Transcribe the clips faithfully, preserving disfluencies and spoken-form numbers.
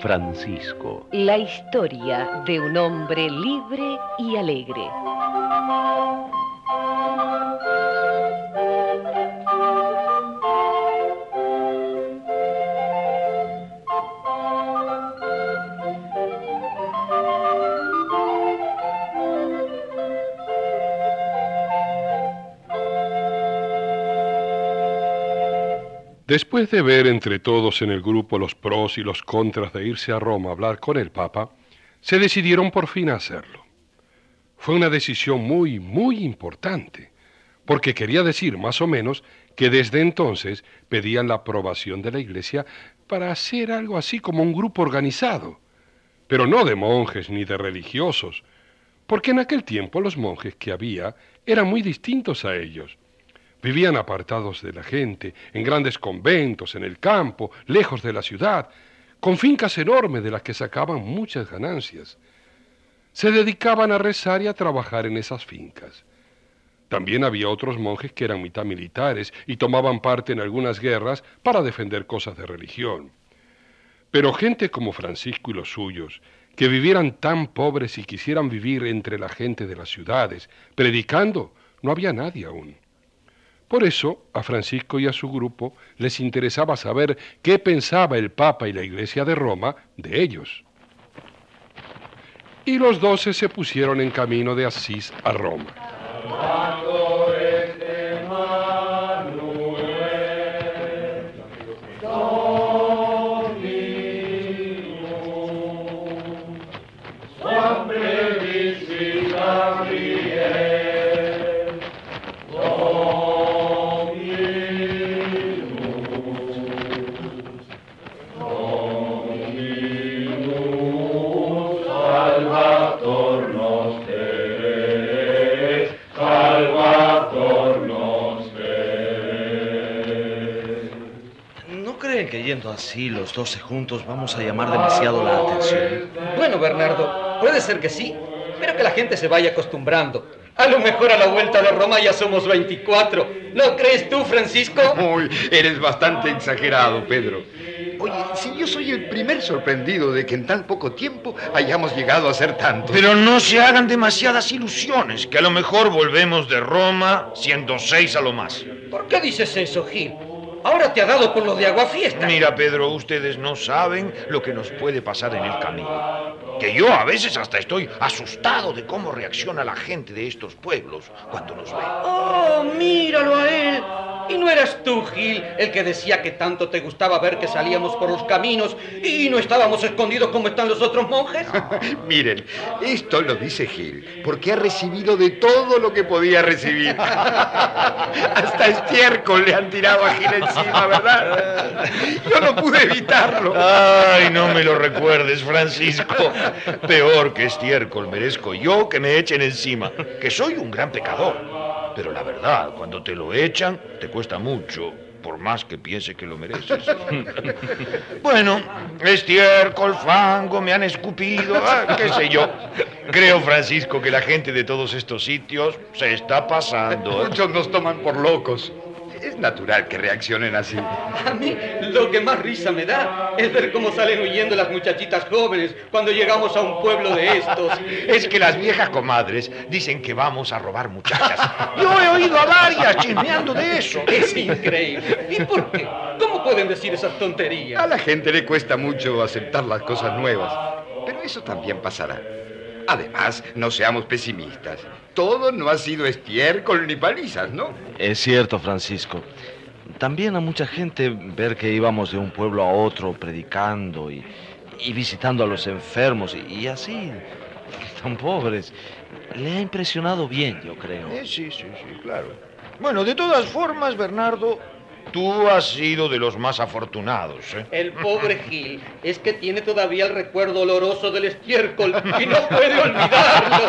Francisco. La historia de un hombre libre y alegre. Después de ver entre todos en el grupo los pros y los contras de irse a Roma a hablar con el Papa, se decidieron por fin a hacerlo. Fue una decisión muy, muy importante, porque quería decir más o menos que desde entonces pedían la aprobación de la Iglesia para hacer algo así como un grupo organizado, pero no de monjes ni de religiosos, porque en aquel tiempo los monjes que había eran muy distintos a ellos. Vivían apartados de la gente, en grandes conventos, en el campo, lejos de la ciudad, con fincas enormes de las que sacaban muchas ganancias. Se dedicaban a rezar y a trabajar en esas fincas. También había otros monjes que eran mitad militares y tomaban parte en algunas guerras para defender cosas de religión. Pero gente como Francisco y los suyos, que vivieran tan pobres y quisieran vivir entre la gente de las ciudades, predicando, no había nadie aún. Por eso, a Francisco y a su grupo les interesaba saber qué pensaba el Papa y la Iglesia de Roma de ellos. Y los doce se pusieron en camino de Asís a Roma. Yendo así los doce juntos vamos a llamar demasiado la atención. Bueno, Bernardo, puede ser que sí, pero que la gente se vaya acostumbrando. A lo mejor a la vuelta de Roma ya somos veinticuatro. ¿No crees tú, Francisco? Uy, eres bastante exagerado, Pedro. Oye, si yo soy el primer sorprendido de que en tan poco tiempo hayamos llegado a ser tantos. Pero no se hagan demasiadas ilusiones, que a lo mejor volvemos de Roma siendo seis a lo más. ¿Por qué dices eso, Gil? Ahora te ha dado por lo de aguafiesta. Mira, Pedro, ustedes no saben lo que nos puede pasar en el camino. Que yo a veces hasta estoy asustado de cómo reacciona la gente de estos pueblos cuando nos ve. ¡Oh, míralo a él! ¿Y no eras tú, Gil, el que decía que tanto te gustaba ver que salíamos por los caminos y no estábamos escondidos como están los otros monjes? No, miren, esto lo dice Gil, porque ha recibido de todo lo que podía recibir. Hasta estiércol le han tirado a Gil encima, ¿verdad? Yo no pude evitarlo. Ay, no me lo recuerdes, Francisco. Peor que estiércol merezco yo que me echen encima, que soy un gran pecador. Pero la verdad, cuando te lo echan, te cuesta mucho, por más que piense que lo mereces. Bueno, estiércol, fango, me han escupido, ah, qué sé yo. Creo, Francisco, que la gente de todos estos sitios se está pasando. Muchos nos toman por locos. Es natural que reaccionen así. A mí lo que más risa me da es ver cómo salen huyendo las muchachitas jóvenes cuando llegamos a un pueblo de estos. Es que las viejas comadres dicen que vamos a robar muchachas. Yo he oído a varias chismeando de eso. Es increíble. ¿Y por qué? ¿Cómo pueden decir esas tonterías? A la gente le cuesta mucho aceptar las cosas nuevas, pero eso también pasará. Además, no seamos pesimistas. Todo no ha sido estiércol ni palizas, ¿no? Es cierto, Francisco. También a mucha gente ver que íbamos de un pueblo a otro predicando y, y visitando a los enfermos y, y así, tan pobres, le ha impresionado bien, yo creo. Eh, sí, sí, sí, claro. Bueno, de todas formas, Bernardo, tú has sido de los más afortunados, ¿eh? El pobre Gil es que tiene todavía el recuerdo oloroso del estiércol y no puede olvidarlo.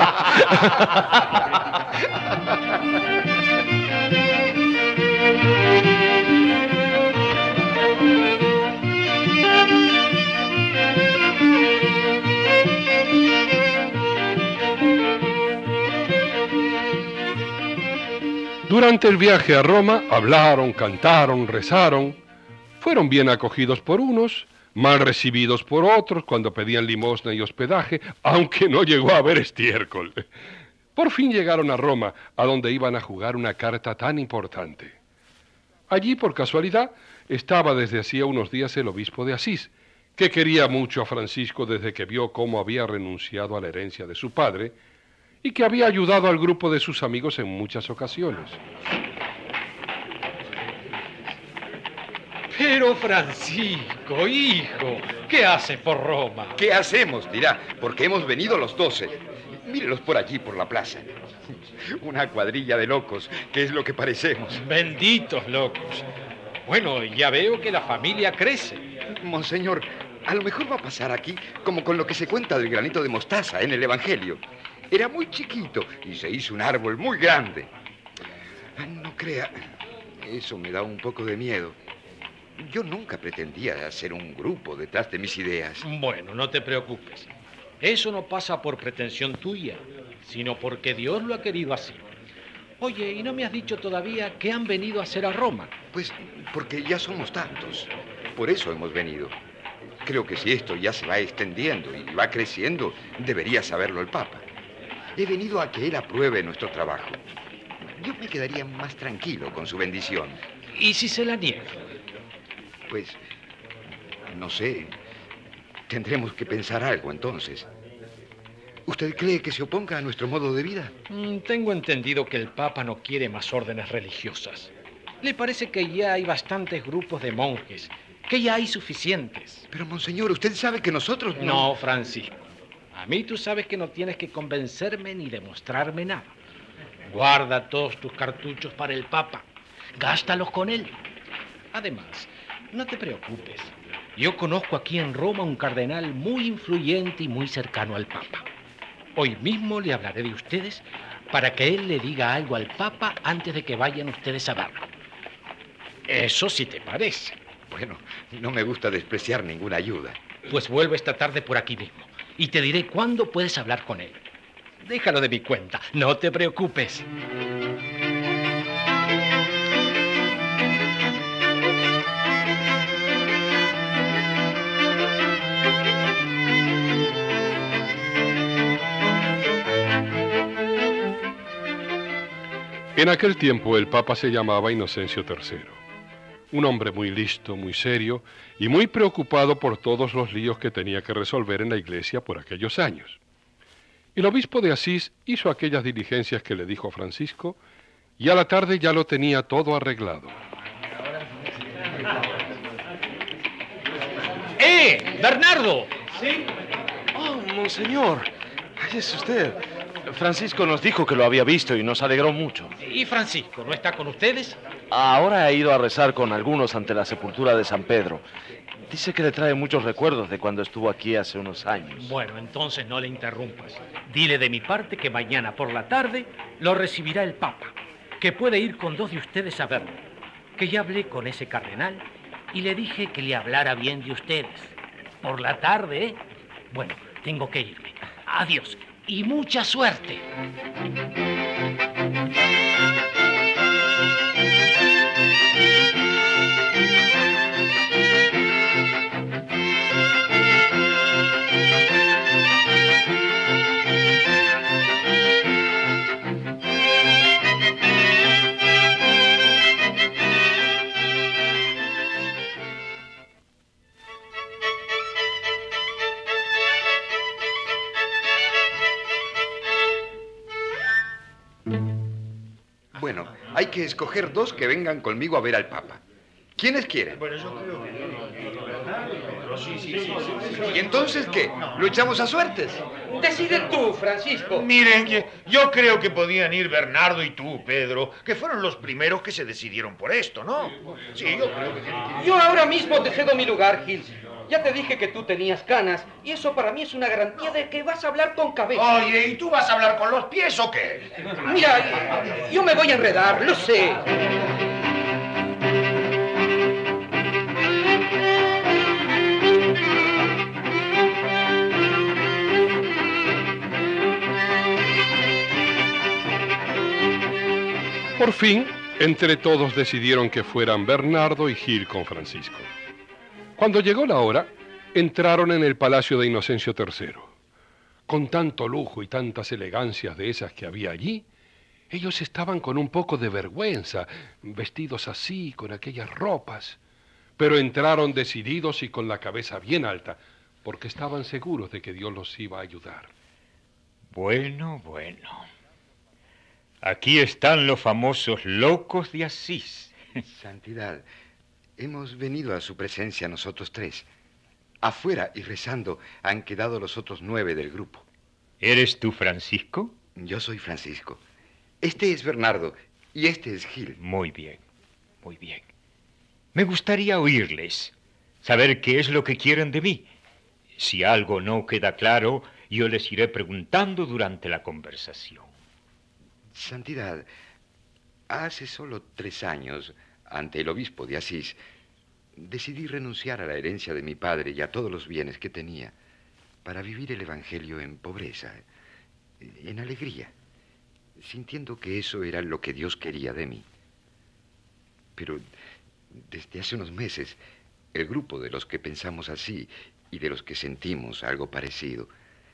Durante el viaje a Roma hablaron, cantaron, rezaron. Fueron bien acogidos por unos, mal recibidos por otros cuando pedían limosna y hospedaje, aunque no llegó a haber estiércol. Por fin llegaron a Roma, a donde iban a jugar una carta tan importante. Allí, por casualidad, estaba desde hacía unos días el obispo de Asís, que quería mucho a Francisco desde que vio cómo había renunciado a la herencia de su padre y que había ayudado al grupo de sus amigos en muchas ocasiones. Pero Francisco, hijo, ¿qué haces por Roma? ¿Qué hacemos? Dirá, porque hemos venido los doce. Mírelos por allí, por la plaza. Una cuadrilla de locos, que es lo que parecemos. Benditos locos. Bueno, ya veo que la familia crece. Monseñor, a lo mejor va a pasar aquí como con lo que se cuenta del granito de mostaza en el Evangelio. Era muy chiquito y se hizo un árbol muy grande. No crea, eso me da un poco de miedo. Yo nunca pretendía hacer un grupo detrás de mis ideas. Bueno, no te preocupes. Eso no pasa por pretensión tuya, sino porque Dios lo ha querido así. Oye, ¿y no me has dicho todavía qué han venido a hacer a Roma? Pues porque ya somos tantos. Por eso hemos venido. Creo que si esto ya se va extendiendo y va creciendo, debería saberlo el Papa. He venido a que él apruebe nuestro trabajo. Yo me quedaría más tranquilo con su bendición. ¿Y si se la niega? Pues, no sé. Tendremos que pensar algo entonces. ¿Usted cree que se oponga a nuestro modo de vida? Mm, tengo entendido que el Papa no quiere más órdenes religiosas. Le parece que ya hay bastantes grupos de monjes, que ya hay suficientes. Pero, monseñor, usted sabe que nosotros no... No, Francisco. A mí tú sabes que no tienes que convencerme ni demostrarme nada. Guarda todos tus cartuchos para el Papa. Gástalos con él. Además, no te preocupes. Yo conozco aquí en Roma un cardenal muy influyente y muy cercano al Papa. Hoy mismo le hablaré de ustedes para que él le diga algo al Papa antes de que vayan ustedes a verlo. Eso sí te parece. Bueno, no me gusta despreciar ninguna ayuda. Pues vuelvo esta tarde por aquí mismo y te diré cuándo puedes hablar con él. Déjalo de mi cuenta, no te preocupes. En aquel tiempo el Papa se llamaba Inocencio tercero, un hombre muy listo, muy serio y muy preocupado por todos los líos que tenía que resolver en la iglesia por aquellos años. El obispo de Asís hizo aquellas diligencias que le dijo Francisco y a la tarde ya lo tenía todo arreglado. ¡Eh, Bernardo! ¿Sí? Oh, monseñor, ahí es usted. Francisco nos dijo que lo había visto y nos alegró mucho. ¿Y Francisco no está con ustedes? Ahora ha ido a rezar con algunos ante la sepultura de San Pedro. Dice que le trae muchos recuerdos de cuando estuvo aquí hace unos años. Bueno, entonces no le interrumpas. Dile de mi parte que mañana por la tarde lo recibirá el Papa, que puede ir con dos de ustedes a verlo, que ya hablé con ese cardenal y le dije que le hablara bien de ustedes. Por la tarde, ¿eh? Bueno, tengo que irme. Adiós. Y mucha suerte. Bueno, hay que escoger dos que vengan conmigo a ver al Papa. ¿Quiénes quieren? Bueno, yo creo que... ¿Y entonces qué? ¿Lo echamos a suertes? Decide tú, Francisco. Miren, que yo creo que podían ir Bernardo y tú, Pedro, que fueron los primeros que se decidieron por esto, ¿no? Sí, yo creo que tienen que ir. Yo ahora mismo te cedo mi lugar, Gil. Ya te dije que tú tenías canas y eso para mí es una garantía de que vas a hablar con cabeza. Oye, ¿y tú vas a hablar con los pies o qué? Mira, yo me voy a enredar, lo sé. Por fin, entre todos decidieron que fueran Bernardo y Gil con Francisco. Cuando llegó la hora, entraron en el palacio de Inocencio tercero. Con tanto lujo y tantas elegancias de esas que había allí, ellos estaban con un poco de vergüenza, vestidos así, con aquellas ropas, pero entraron decididos y con la cabeza bien alta, porque estaban seguros de que Dios los iba a ayudar. Bueno, bueno. Aquí están los famosos locos de Asís. Santidad, hemos venido a su presencia nosotros tres. Afuera y rezando han quedado los otros nueve del grupo. ¿Eres tú Francisco? Yo soy Francisco. Este es Bernardo y este es Gil. Muy bien, muy bien. Me gustaría oírles, saber qué es lo que quieren de mí. Si algo no queda claro, yo les iré preguntando durante la conversación. Santidad, hace solo tres años, ante el obispo de Asís, decidí renunciar a la herencia de mi padre y a todos los bienes que tenía para vivir el evangelio en pobreza, en alegría, sintiendo que eso era lo que Dios quería de mí. Pero desde hace unos meses, el grupo de los que pensamos así y de los que sentimos algo parecido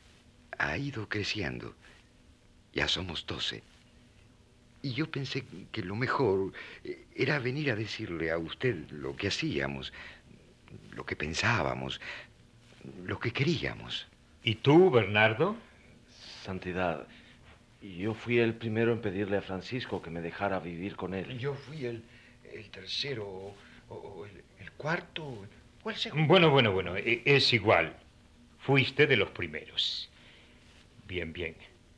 ha ido creciendo. Ya somos doce. Y yo pensé que lo mejor era venir a decirle a usted lo que hacíamos, lo que pensábamos, lo que queríamos. ¿Y tú, Bernardo? Santidad, yo fui el primero en pedirle a Francisco que me dejara vivir con él. Yo fui el, el tercero, o, o el, el cuarto, o el segundo. Bueno, bueno, bueno, e- es igual. Fuiste de los primeros. Bien, bien.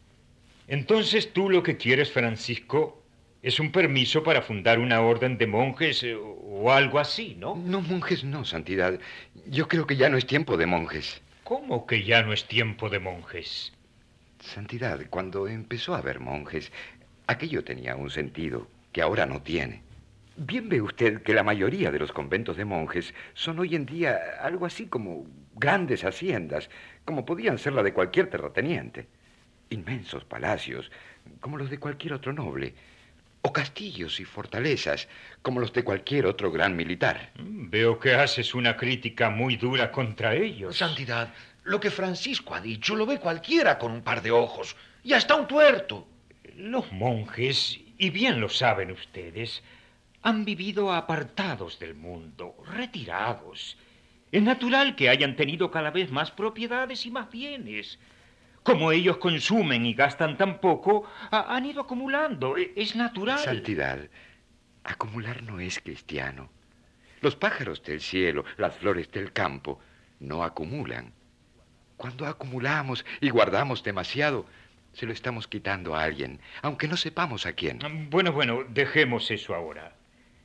Entonces tú lo que quieres, Francisco, es un permiso para fundar una orden de monjes eh, o algo así, ¿no? No, monjes no, Santidad. Yo creo que ya no es tiempo de monjes. ¿Cómo que ya no es tiempo de monjes? Santidad, cuando empezó a haber monjes, aquello tenía un sentido que ahora no tiene. Bien ve usted que la mayoría de los conventos de monjes son hoy en día algo así como grandes haciendas, como podían ser la de cualquier terrateniente. Inmensos palacios, como los de cualquier otro noble, o castillos y fortalezas, como los de cualquier otro gran militar. Mm, Veo que haces una crítica muy dura contra ellos. Santidad, lo que Francisco ha dicho lo ve cualquiera con un par de ojos, y hasta un tuerto. Los monjes, y bien lo saben ustedes, han vivido apartados del mundo, retirados. Es natural que hayan tenido cada vez más propiedades y más bienes. Como ellos consumen y gastan tan poco, ha- han ido acumulando. E- Es natural. Santidad, acumular no es cristiano. Los pájaros del cielo, las flores del campo, no acumulan. Cuando acumulamos y guardamos demasiado, se lo estamos quitando a alguien, aunque no sepamos a quién. Bueno, bueno, dejemos eso ahora.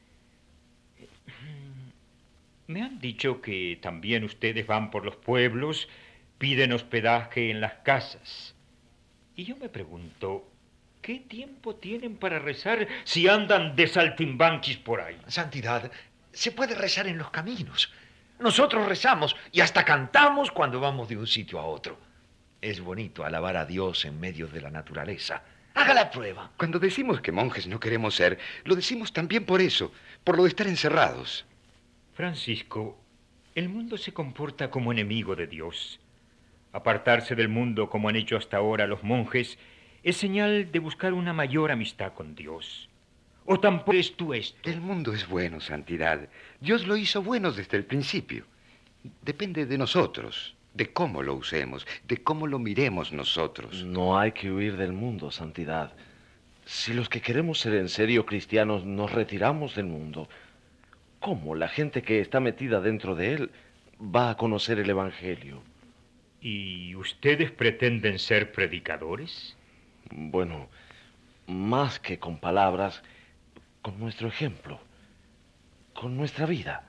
Me han dicho que también ustedes van por los pueblos, piden hospedaje en las casas. Y yo me pregunto, ¿qué tiempo tienen para rezar si andan de saltimbanquis por ahí? Santidad, se puede rezar en los caminos. Nosotros rezamos y hasta cantamos cuando vamos de un sitio a otro. Es bonito alabar a Dios en medio de la naturaleza. Haga la prueba. Cuando decimos que monjes no queremos ser, lo decimos también por eso, por lo de estar encerrados. Francisco, el mundo se comporta como enemigo de Dios. Apartarse del mundo como han hecho hasta ahora los monjes es señal de buscar una mayor amistad con Dios. ¿O tampoco eres tú esto? El mundo es bueno, Santidad. Dios lo hizo bueno desde el principio. Depende de nosotros, de cómo lo usemos, de cómo lo miremos nosotros. No hay que huir del mundo, Santidad. Si los que queremos ser en serio cristianos nos retiramos del mundo, ¿cómo la gente que está metida dentro de él va a conocer el Evangelio? ¿Y ustedes pretenden ser predicadores? Bueno, más que con palabras, con nuestro ejemplo, con nuestra vida.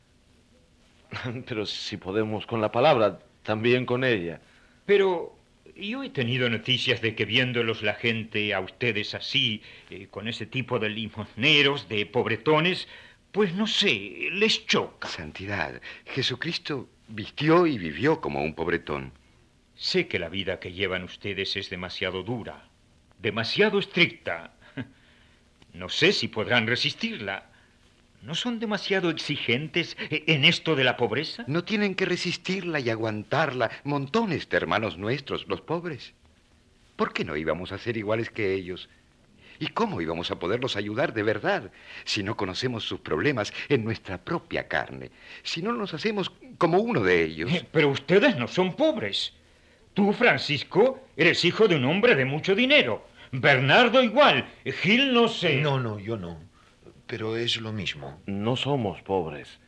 Pero si podemos con la palabra, también con ella. Pero yo he tenido noticias de que viéndolos la gente a ustedes así, eh, con ese tipo de limosneros, de pobretones, pues no sé, les choca. Santidad, Jesucristo vistió y vivió como un pobretón. Sé que la vida que llevan ustedes es demasiado dura, demasiado estricta. No sé si podrán resistirla. ¿No son demasiado exigentes en esto de la pobreza? No tienen que resistirla y aguantarla montones de hermanos nuestros, los pobres. ¿Por qué no íbamos a ser iguales que ellos? ¿Y cómo íbamos a poderlos ayudar de verdad si no conocemos sus problemas en nuestra propia carne? Si no nos hacemos como uno de ellos. Eh, pero ustedes no son pobres. Tú, Francisco, eres hijo de un hombre de mucho dinero. Bernardo igual. Gil no sé. No, no, yo no. Pero es lo mismo. No somos pobres.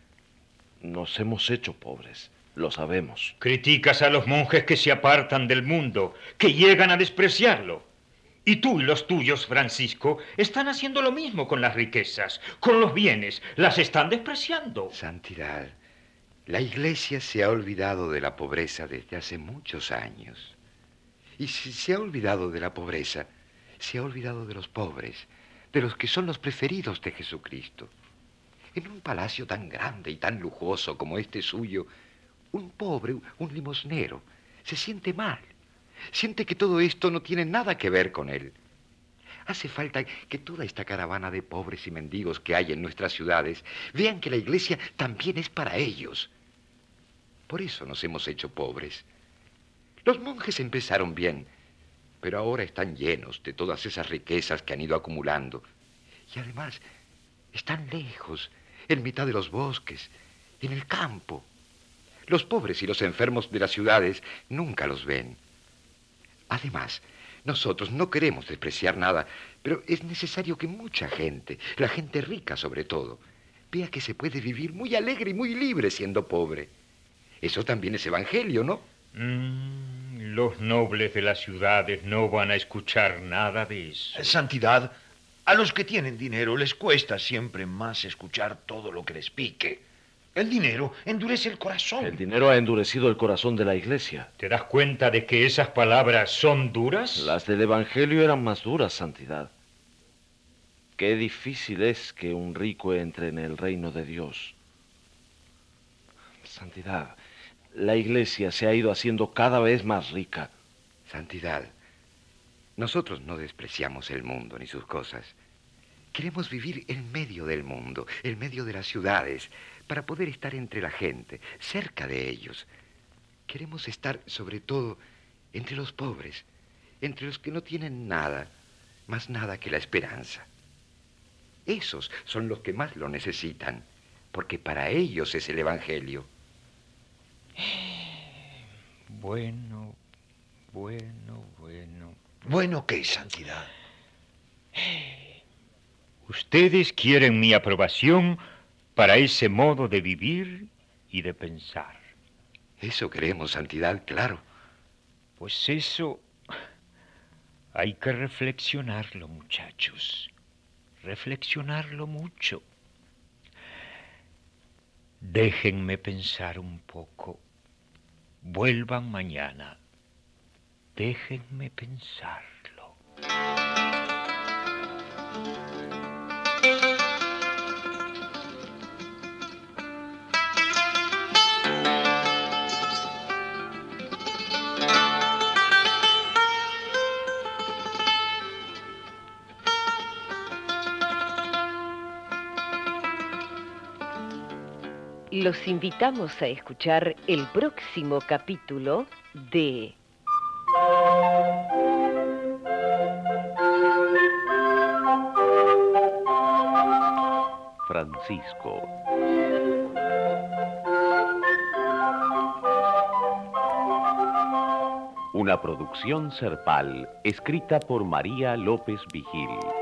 Nos hemos hecho pobres. Lo sabemos. Criticas a los monjes que se apartan del mundo, que llegan a despreciarlo. Y tú y los tuyos, Francisco, están haciendo lo mismo con las riquezas, con los bienes. Las están despreciando. Santidad, la Iglesia se ha olvidado de la pobreza desde hace muchos años. Y si se ha olvidado de la pobreza, se ha olvidado de los pobres, de los que son los preferidos de Jesucristo. En un palacio tan grande y tan lujoso como este suyo, un pobre, un limosnero, se siente mal. Siente que todo esto no tiene nada que ver con él. Hace falta que toda esta caravana de pobres y mendigos que hay en nuestras ciudades vean que la Iglesia también es para ellos. Por eso nos hemos hecho pobres. Los monjes empezaron bien, pero ahora están llenos de todas esas riquezas que han ido acumulando. Y además, están lejos, en mitad de los bosques, en el campo. Los pobres y los enfermos de las ciudades nunca los ven. Además, nosotros no queremos despreciar nada, pero es necesario que mucha gente, la gente rica sobre todo, vea que se puede vivir muy alegre y muy libre siendo pobre. Eso también es evangelio, ¿no? Mm, los nobles de las ciudades no van a escuchar nada de eso. Santidad, a los que tienen dinero les cuesta siempre más escuchar todo lo que les pique. El dinero endurece el corazón. El dinero ha endurecido el corazón de la Iglesia. ¿Te das cuenta de que esas palabras son duras? Las del Evangelio eran más duras, Santidad. Qué difícil es que un rico entre en el reino de Dios. Santidad, la Iglesia se ha ido haciendo cada vez más rica. Santidad, nosotros no despreciamos el mundo ni sus cosas. Queremos vivir en medio del mundo, en medio de las ciudades, para poder estar entre la gente, cerca de ellos. Queremos estar, sobre todo, entre los pobres, entre los que no tienen nada, más nada que la esperanza. Esos son los que más lo necesitan, porque para ellos es el Evangelio. Bueno, bueno, bueno. ¿Bueno qué, Santidad? Ustedes quieren mi aprobación para ese modo de vivir y de pensar. Eso queremos, Santidad, claro. Pues eso hay que reflexionarlo, muchachos. Reflexionarlo mucho. Déjenme pensar un poco. Vuelvan mañana. Déjenme pensarlo. Los invitamos a escuchar el próximo capítulo de Francisco. Una producción Serpal, escrita por María López Vigil.